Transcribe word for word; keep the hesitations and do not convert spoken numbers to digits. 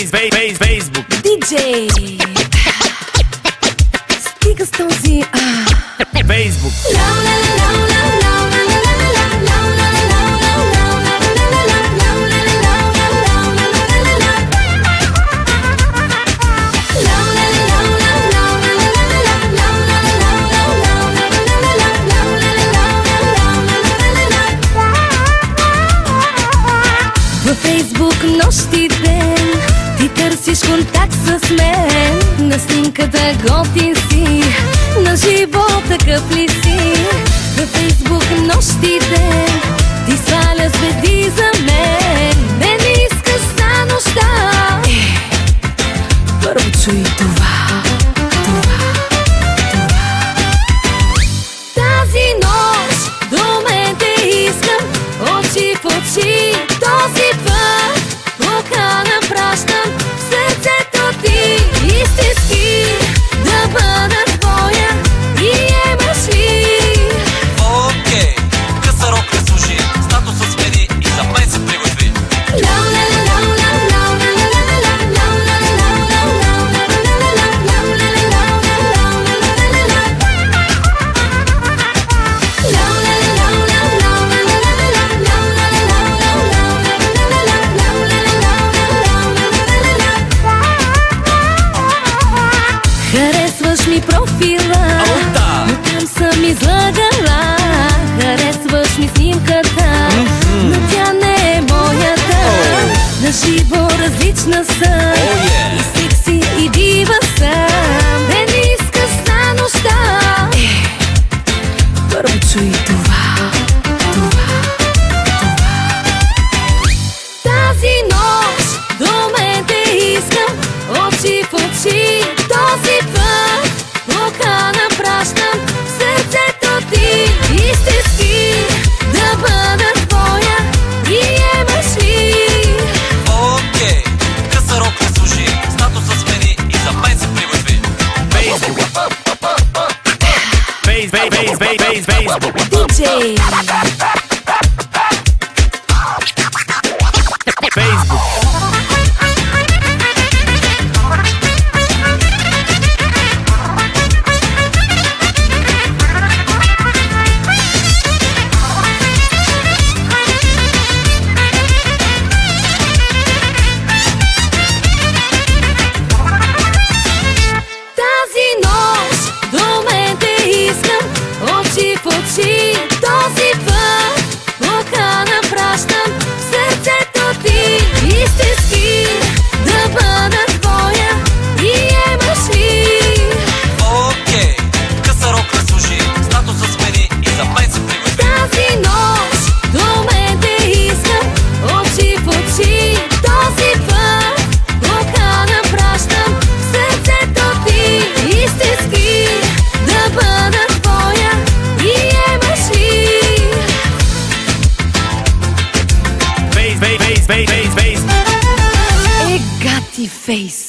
Фейс, фейс, фейс, Фейсбук. Диджей, стига с този Фейсбук. Във Фейсбук нощ и ден ти търсиш контакт с мен. На снимката готин си, на живот такъв ли си? Във Фейсбук нощ и ден ти сваля звезди за мен. Ме не искаш за нощта. Е, първо чуй това, това, това. Тази нощ до мен те искам, очи в очи. Този път покана пращам в сърцето ти. Истински да бъда твоя, приемаш ли? Окей, къса рок не служи, статуса смени и за мен се приготви. Харесваш ми профила, но там съм излъгала. Харесваш ми снимката, но тя не е моята. На живо различна съм, и секси и дива съм. Ме не искаш за нощта. Е, първо чуй това, това, това. Тази нощ до мен те искам, очи в очи. Този път покана пращам в сърцето ти. Истински да бъда твоя, приемаш ли? Окей, къса рок не служи, статуса смени и за мен се приготви. Фейсбук. Фейс, фейс, фейс, фейс, фейс, Фейсбук. Диджей, Фейсбук. тази нощ до мен те искам, очи в очи. Този път покана пращам в сърцето ти. Истински да бъда твоя, приемаш ли? Окей, къса рок не служи, статуса смени и за мен се приготви. Тази нощ до мен те искам, очи в очи. Този път покана пращам в сърцето ти. Истински да бъда твоя, приемаш ли? Фейс, фейс, фейс, фейс, фейс, Фейсбук. Е, гати фейс.